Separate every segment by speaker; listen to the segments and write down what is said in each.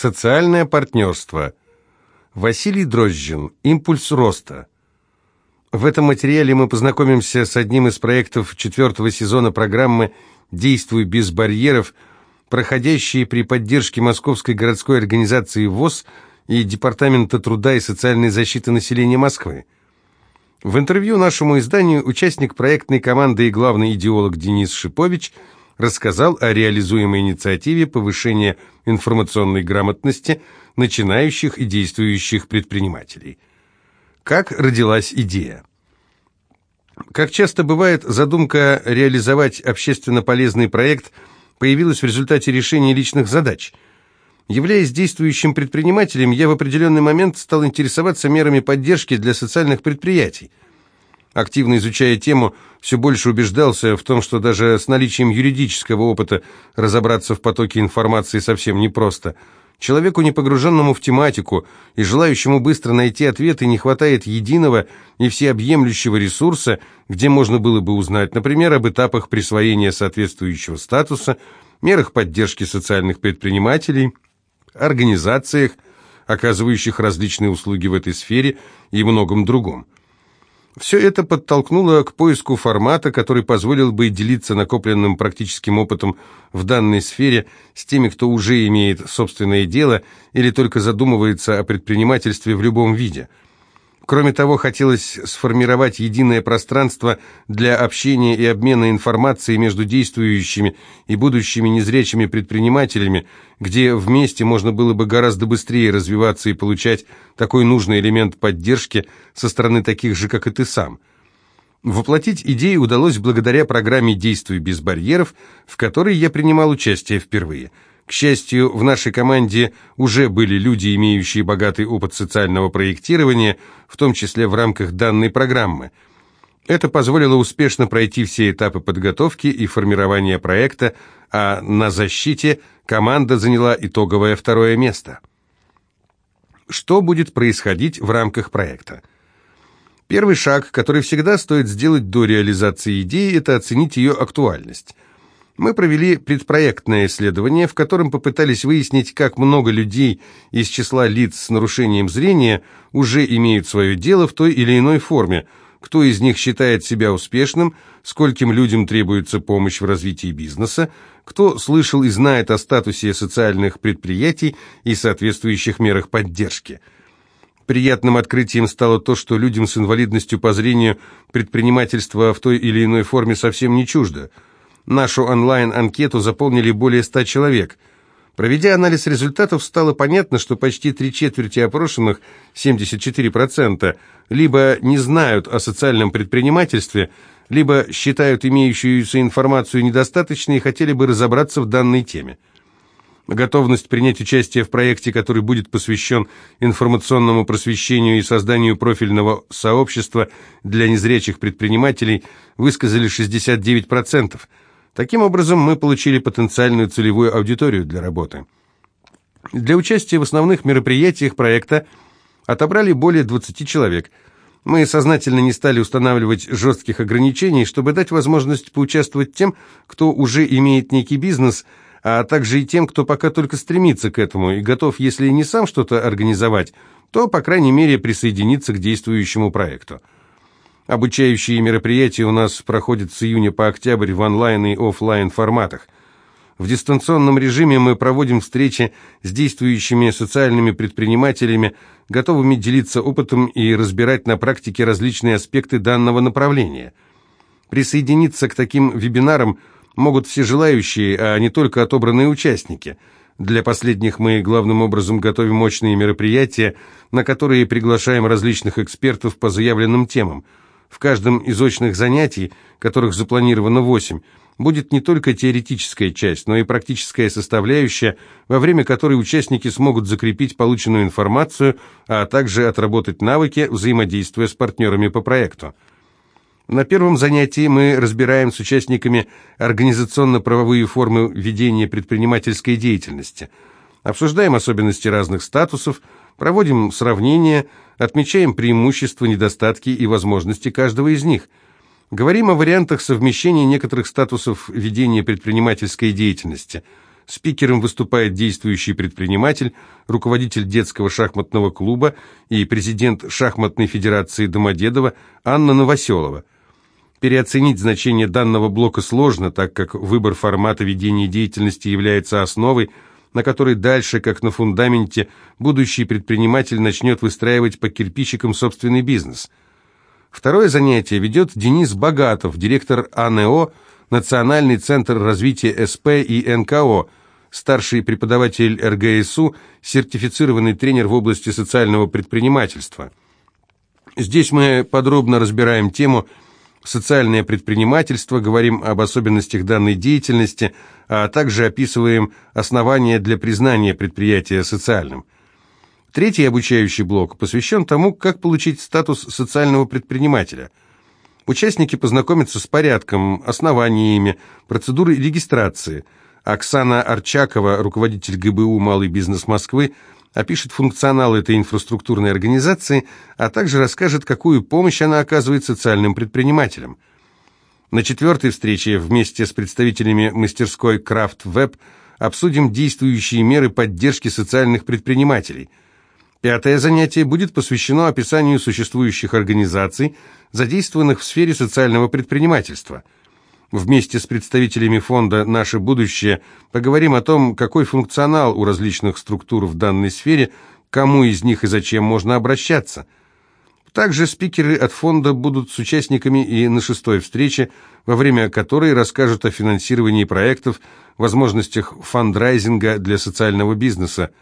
Speaker 1: Социальное партнерство. Василий Дрожжин. Импульс роста. В этом материале мы познакомимся с одним из проектов 4-го сезона программы «Действуй без барьеров», проходящей при поддержке Московской городской организации ВОС и Департамента труда и социальной защиты населения Москвы. В интервью нашему изданию участник проектной команды и главный идеолог Денис Шипович рассказал о реализуемой инициативе повышения информационной грамотности начинающих и действующих предпринимателей. Как родилась идея? Как часто бывает, задумка реализовать общественно полезный проект появилась в результате решения личных задач. Являясь действующим предпринимателем, я в определенный момент стал интересоваться мерами поддержки для социальных предприятий. Активно изучая тему, все больше убеждался в том, что даже с наличием юридического опыта разобраться в потоке информации совсем непросто. Человеку, не погруженному в тематику и желающему быстро найти ответы, не хватает единого и всеобъемлющего ресурса, где можно было бы узнать, например, об этапах присвоения соответствующего статуса, мерах поддержки социальных предпринимателей, организациях, оказывающих различные услуги в этой сфере и многом другом. Все это подтолкнуло к поиску формата, который позволил бы делиться накопленным практическим опытом в данной сфере с теми, кто уже имеет собственное дело или только задумывается о предпринимательстве в любом виде. Кроме того, хотелось сформировать единое пространство для общения и обмена информацией между действующими и будущими незрячими предпринимателями, где вместе можно было бы гораздо быстрее развиваться и получать такой нужный элемент поддержки со стороны таких же, как и ты сам. Воплотить идею удалось благодаря программе «Действуй без барьеров», в которой я принимал участие впервые. К счастью, в нашей команде уже были люди, имеющие богатый опыт социального проектирования, в том числе в рамках данной программы. Это позволило успешно пройти все этапы подготовки и формирования проекта, а на защите команда заняла итоговое 2-е место. Что будет происходить в рамках проекта? Первый шаг, который всегда стоит сделать до реализации идеи, это оценить ее актуальность. Мы провели предпроектное исследование, в котором попытались выяснить, как много людей из числа лиц с нарушением зрения уже имеют свое дело в той или иной форме, кто из них считает себя успешным, скольким людям требуется помощь в развитии бизнеса, кто слышал и знает о статусе социальных предприятий и соответствующих мерах поддержки. Приятным открытием стало то, что людям с инвалидностью по зрению предпринимательство в той или иной форме совсем не чуждо. Нашу онлайн-анкету заполнили более 100 человек. Проведя анализ результатов, стало понятно, что почти 3/4 опрошенных, 74%, либо не знают о социальном предпринимательстве, либо считают имеющуюся информацию недостаточной и хотели бы разобраться в данной теме. Готовность принять участие в проекте, который будет посвящен информационному просвещению и созданию профильного сообщества для незрячих предпринимателей, высказали 69%. Таким образом, мы получили потенциальную целевую аудиторию для работы. Для участия в основных мероприятиях проекта отобрали более 20 человек. Мы сознательно не стали устанавливать жестких ограничений, чтобы дать возможность поучаствовать тем, кто уже имеет некий бизнес, а также и тем, кто пока только стремится к этому и готов, если не сам что-то организовать, то, по крайней мере, присоединиться к действующему проекту. Обучающие мероприятия у нас проходят с июня по октябрь в онлайн и офлайн форматах. В дистанционном режиме мы проводим встречи с действующими социальными предпринимателями, готовыми делиться опытом и разбирать на практике различные аспекты данного направления. Присоединиться к таким вебинарам могут все желающие, а не только отобранные участники. Для последних мы главным образом готовим мощные мероприятия, на которые приглашаем различных экспертов по заявленным темам. В каждом из очных занятий, которых запланировано 8, будет не только теоретическая часть, но и практическая составляющая, во время которой участники смогут закрепить полученную информацию, а также отработать навыки, взаимодействуя с партнерами по проекту. На первом занятии мы разбираем с участниками организационно-правовые формы ведения предпринимательской деятельности, обсуждаем особенности разных статусов, проводим сравнения, отмечаем преимущества, недостатки и возможности каждого из них. Говорим о вариантах совмещения некоторых статусов ведения предпринимательской деятельности. Спикером выступает действующий предприниматель, руководитель детского шахматного клуба и президент шахматной федерации Домодедово Анна Новоселова. Переоценить значение данного блока сложно, так как выбор формата ведения деятельности является основой, на которой дальше, как на фундаменте, будущий предприниматель начнет выстраивать по кирпичикам собственный бизнес. Второе занятие ведет Денис Богатов, директор АНО, Национальный центр развития СП и НКО, старший преподаватель РГСУ, сертифицированный тренер в области социального предпринимательства. Здесь мы подробно разбираем тему «Социальное предпринимательство», говорим об особенностях данной деятельности, а также описываем основания для признания предприятия социальным. Третий обучающий блок посвящен тому, как получить статус социального предпринимателя. Участники познакомятся с порядком, основаниями, процедурой регистрации. Оксана Арчакова, руководитель ГБУ «Малый бизнес Москвы», опишет функционал этой инфраструктурной организации, а также расскажет, какую помощь она оказывает социальным предпринимателям. На четвертой встрече вместе с представителями мастерской Крафт Веб обсудим действующие меры поддержки социальных предпринимателей. Пятое занятие будет посвящено описанию существующих организаций, задействованных в сфере социального предпринимательства. Вместе с представителями фонда «Наше будущее» поговорим о том, какой функционал у различных структур в данной сфере, кому из них и зачем можно обращаться. Также спикеры от фонда будут с участниками и на шестой встрече, во время которой расскажут о финансировании проектов, возможностях фандрайзинга для социального бизнеса.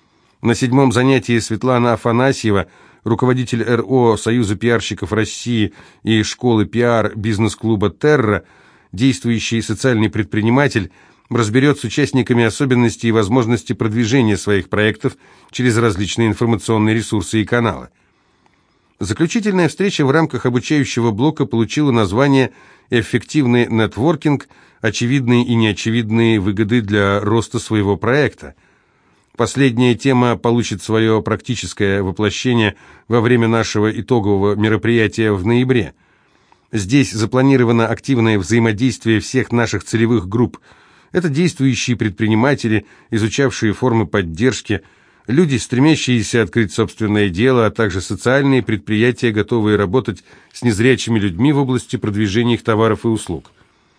Speaker 1: На седьмом занятии Светлана Афанасьева, руководитель РО Союза пиарщиков России и школы пиар бизнес-клуба «Терра», действующий социальный предприниматель, разберет с участниками особенности и возможности продвижения своих проектов через различные информационные ресурсы и каналы. Заключительная встреча в рамках обучающего блока получила название «Эффективный нетворкинг. Очевидные и неочевидные выгоды для роста своего проекта». Последняя тема получит свое практическое воплощение во время нашего итогового мероприятия в ноябре. Здесь запланировано активное взаимодействие всех наших целевых групп. Это действующие предприниматели, изучавшие формы поддержки, люди, стремящиеся открыть собственное дело, а также социальные предприятия, готовые работать с незрячими людьми в области продвижения их товаров и услуг.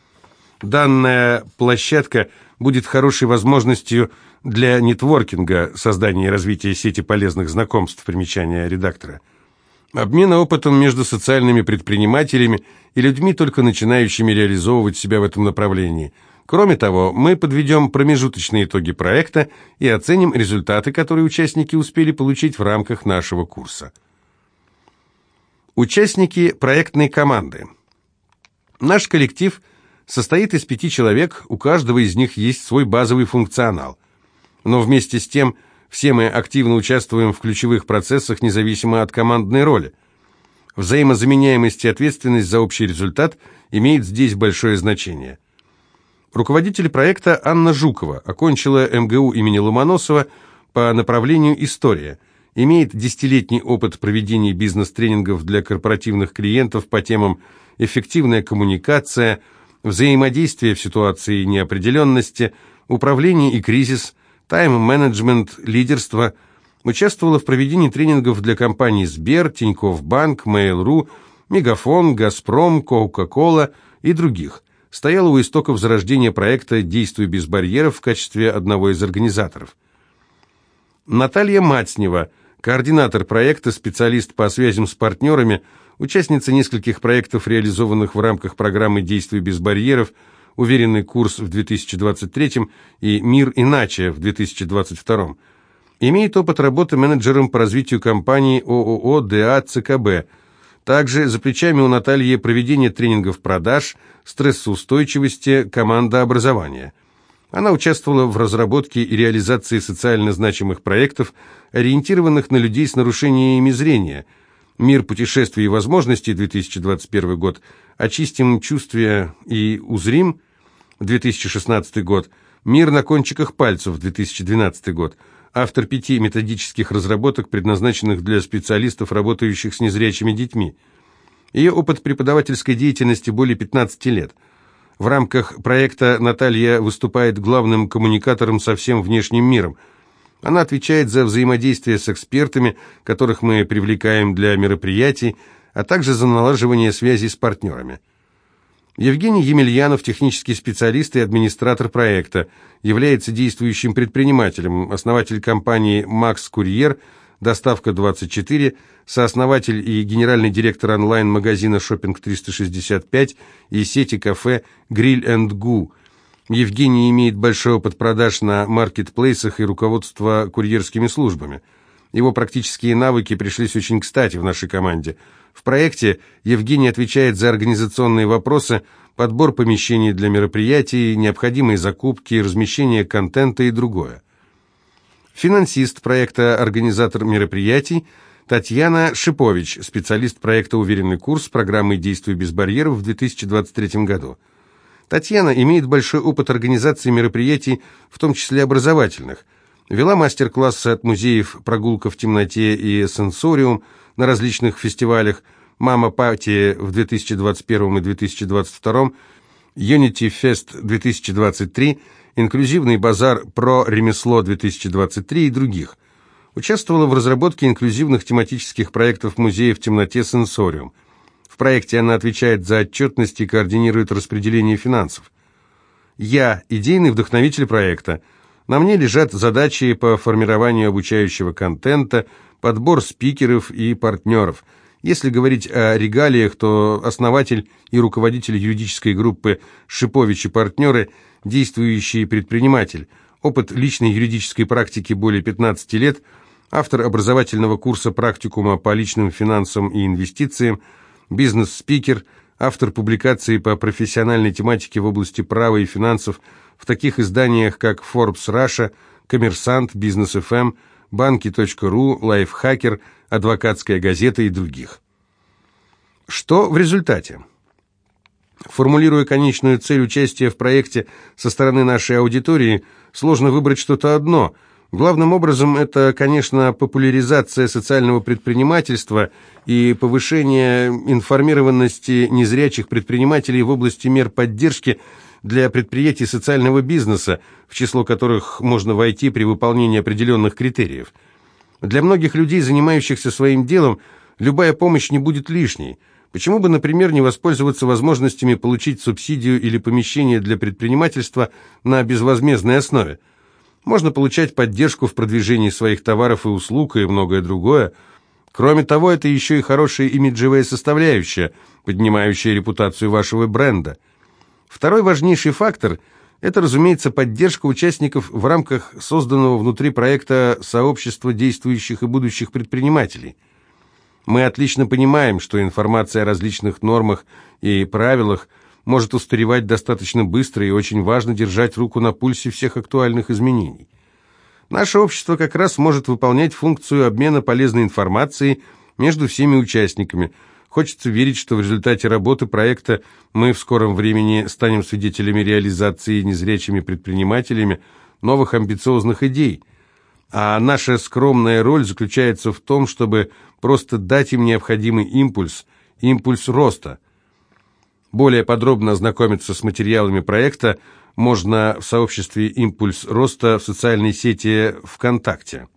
Speaker 1: Данная площадка будет хорошей возможностью для нетворкинга, создания и развития сети полезных знакомств, примечания редактора, обмена опытом между социальными предпринимателями и людьми, только начинающими реализовывать себя в этом направлении. Кроме того, мы подведем промежуточные итоги проекта и оценим результаты, которые участники успели получить в рамках нашего курса. Участники проектной команды. Наш коллектив состоит из 5 человек, у каждого из них есть свой базовый функционал. Но вместе с тем все мы активно участвуем в ключевых процессах, независимо от командной роли. Взаимозаменяемость и ответственность за общий результат имеет здесь большое значение. Руководитель проекта Анна Жукова окончила МГУ имени Ломоносова по направлению «История». Имеет 10-летний опыт проведения бизнес-тренингов для корпоративных клиентов по темам «Эффективная коммуникация», «Взаимодействие в ситуации неопределенности», «Управление и кризис», «Тайм-менеджмент», «Лидерство». Участвовала в проведении тренингов для компаний Сбер, Тинькофф Банк, Mail.ru, Мегафон, Газпром, Кока-Кола и других. Стояла у истоков зарождения проекта «Действуй без барьеров» в качестве одного из организаторов. Наталья Мацнева, координатор проекта, специалист по связям с партнерами, участница нескольких проектов, реализованных в рамках программы «Действуй без барьеров», «Уверенный курс» в 2023 и «Мир иначе» в 2022. Имеет опыт работы менеджером по развитию компании ООО «ДА ЦКБ». Также за плечами у Натальи проведение тренингов продаж, стрессоустойчивости, командообразования. Она участвовала в разработке и реализации социально значимых проектов, ориентированных на людей с нарушениями зрения. «Мир путешествий и возможностей» 2021 год, «Очистим чувствия и узрим» 2016 год, «Мир на кончиках пальцев» 2012 год, автор 5 методических разработок, предназначенных для специалистов, работающих с незрячими детьми. Ее опыт преподавательской деятельности более 15 лет. В рамках проекта Наталья выступает главным коммуникатором со всем внешним миром. Она отвечает за взаимодействие с экспертами, которых мы привлекаем для мероприятий, а также за налаживание связей с партнерами. Евгений Емельянов, технический специалист и администратор проекта, является действующим предпринимателем, основатель компании «Макс Курьер», «Доставка 24», сооснователь и генеральный директор онлайн-магазина «Шоппинг 365» и сети кафе «Гриль энд Гу». Евгений имеет большой опыт продаж на маркетплейсах и руководства курьерскими службами. Его практические навыки пришлись очень кстати в нашей команде. В проекте Евгений отвечает за организационные вопросы, подбор помещений для мероприятий, необходимые закупки, размещение контента и другое. Финансист проекта, организатор мероприятий Татьяна Шипович, специалист проекта «Уверенный курс» программы «Действуй без барьеров» в 2023 году. Татьяна имеет большой опыт организации мероприятий, в том числе образовательных. Вела мастер-классы от музеев «Прогулка в темноте» и «Сенсориум» на различных фестивалях, «Мама Пати» в 2021 и 2022, «Unity Fest 2023», «Инклюзивный базар про ремесло 2023» и других. Участвовала в разработке инклюзивных тематических проектов музея в темноте «Сенсориум». В проекте она отвечает за отчетность и координирует распределение финансов. Я – идейный вдохновитель проекта. На мне лежат задачи по формированию обучающего контента, подбор спикеров и партнеров. Если говорить о регалиях, то основатель и руководитель юридической группы «Шипович и партнеры», действующий предприниматель, опыт личной юридической практики более 15 лет, автор образовательного курса практикума по личным финансам и инвестициям, бизнес-спикер, автор публикаций по профессиональной тематике в области права и финансов в таких изданиях, как Forbes Russia, Коммерсант, Бизнес ФМ, Банки.ру, Лайфхакер, Адвокатская газета и других. Что в результате? Формулируя конечную цель участия в проекте со стороны нашей аудитории, сложно выбрать что-то одно. Главным образом это, конечно, популяризация социального предпринимательства и повышение информированности незрячих предпринимателей в области мер поддержки для предприятий социального бизнеса, в число которых можно войти при выполнении определенных критериев. Для многих людей, занимающихся своим делом, любая помощь не будет лишней. Почему бы, например, не воспользоваться возможностями получить субсидию или помещение для предпринимательства на безвозмездной основе? Можно получать поддержку в продвижении своих товаров и услуг и многое другое. Кроме того, это еще и хорошая имиджевая составляющая, поднимающая репутацию вашего бренда. Второй важнейший фактор – это, разумеется, поддержка участников в рамках созданного внутри проекта сообщества действующих и будущих предпринимателей. Мы отлично понимаем, что информация о различных нормах и правилах может устаревать достаточно быстро, и очень важно держать руку на пульсе всех актуальных изменений. Наше общество как раз может выполнять функцию обмена полезной информацией между всеми участниками. Хочется верить, что в результате работы проекта мы в скором времени станем свидетелями реализации незрячими предпринимателями новых амбициозных идей. А наша скромная роль заключается в том, чтобы просто дать им необходимый импульс роста. Более подробно ознакомиться с материалами проекта можно в сообществе «Импульс роста» в социальной сети ВКонтакте.